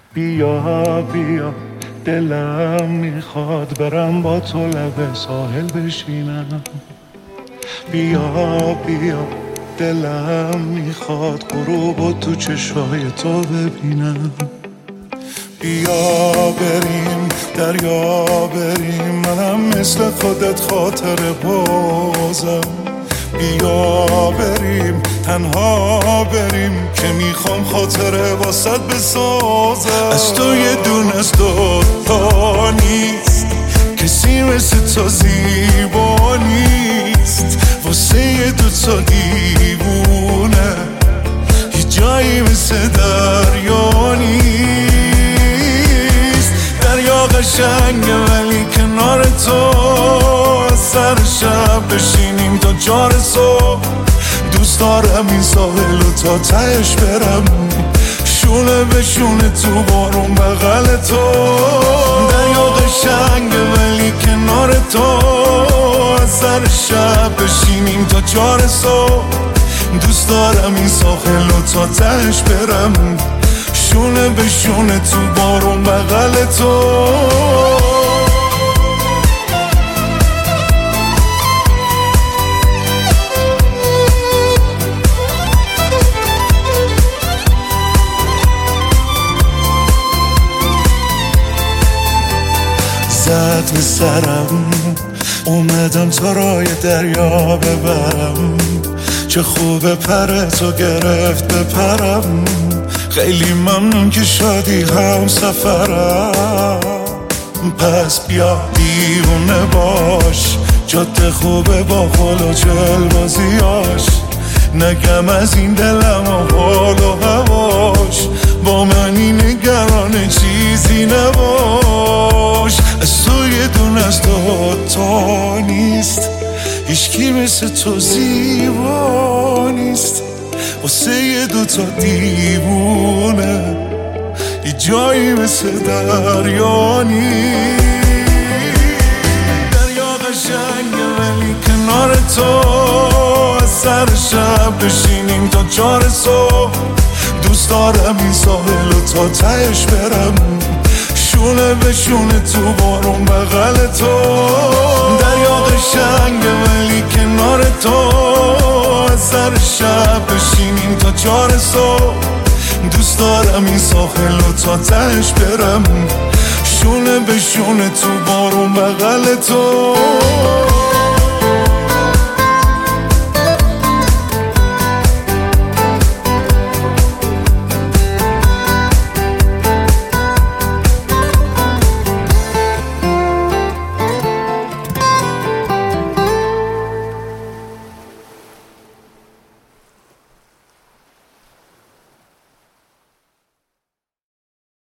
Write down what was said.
بیا بیا دلم میخواد برم با تو لب ساحل بشینم. بیا بیا دلم میخواد غروبو تو چشای تو ببینم. بیا بریم دریا بریم، منم مثل خودت خاطر بازم. بیا بریم تنها بریم که میخوام خاطره واسط بسازم. از تو یه دونه از دوتا نیست، کسی مثل تو زیبا نیست. واسه یه دوتا دیوونه هیچ جایی مثل دریا نیست. دریا قشنگه ولی کنار تو سر شب بشینیم تا 4 صبح. دوست دارم این ساحل و تا تهش برم، شونه به شونه تو بارون بغل تو. دریا قشنگه ولی کنار تو سر شب بشینیم تا 4 صبح. دوست دارم این ساحل و تا تهش برم، شونه به شونه تو بارون بغل تو. زد به سرم اومدم تا رای دریا ببرم. چه خوبه پر تو گرفت بپرم. خیلی ممنون که شدی هم سفرم. پس بیا دیوونه باش، جاده خوبه با خل و جلبازیاش. نگم از این دلم و حال و هواش، با منی نگران چیزی نباش. از تو یه دونه از دوتا نیست، هیچکی مثل تو زیبا نیست. واسه یه دوتا دیوونه یه جایی مثل دریا نیست. دریا قشنگه ولی کنار تو سر شب بشینیم تا 4 صبح. دوست دارم این ساحل و تا تهش برم، شونه به شونه تو بارون بغل تو. دریا قشنگه ولی کنار تو سر شب بشینیم تا 4 صبح. دوست دارم این ساحل و تا تهش برم، شونه به شونه تو بارون بغل تو.